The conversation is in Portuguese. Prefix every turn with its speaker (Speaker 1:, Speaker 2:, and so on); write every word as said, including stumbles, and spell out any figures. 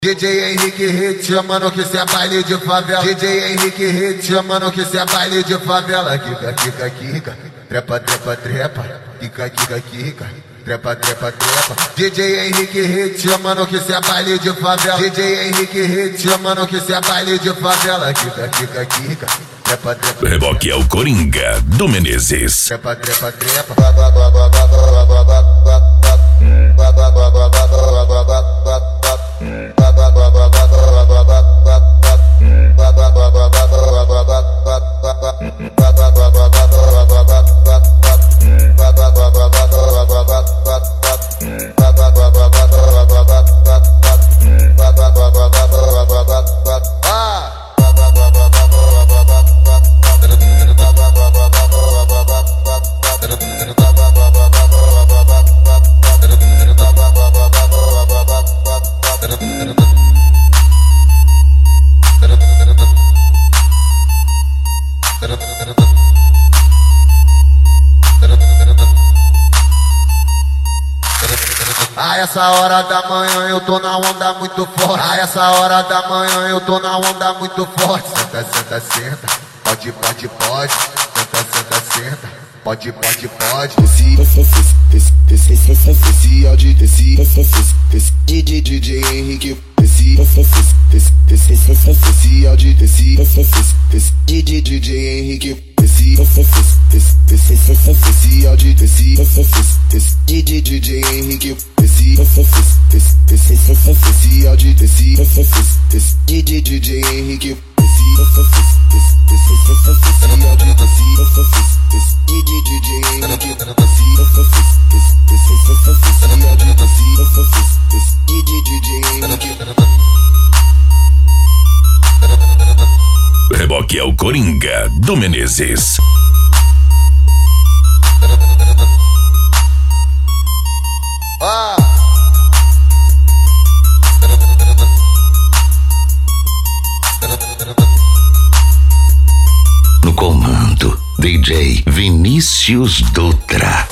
Speaker 1: D J Henrique Hit, chamando que cê é baile de favela. D J Henrique Hit, chamando que cê é baile de favela. Kika, kika, kika, trepa, trepa, trepa. Kika, kika, kika, trepa, trepa, trepa. D J Henrique Hit, chamando que cê é baile de favela. D J Henrique Hit, chamando que cê é baile de favela. Kika, kika, kika, trepa, trepa.
Speaker 2: Reboque é o Coringa do Menezes.
Speaker 1: Trepa, trepa, trepa. A essa hora da manhã eu tô na onda muito forte. A essa hora da manhã eu tô na onda muito forte. Senta, senta, senta. Pode, pode, pode. Senta, senta, senta. Pode, pode, pode. Desci, desci, desci, desci, desci, áudio, desci, desci, D J Henrique, desci, desci, desci, desci, áudio, desci, desci, D J Henrique, desci, desci, desci, áudio, desci, desci, D J Henrique, desci, desci, desci, áudio, desci, desci, D J Henrique, desci, desci, áudio, desci.
Speaker 2: Reboque é o Coringa do Menezes.
Speaker 1: Ah.
Speaker 2: No comando, D J Vinícius Dutra.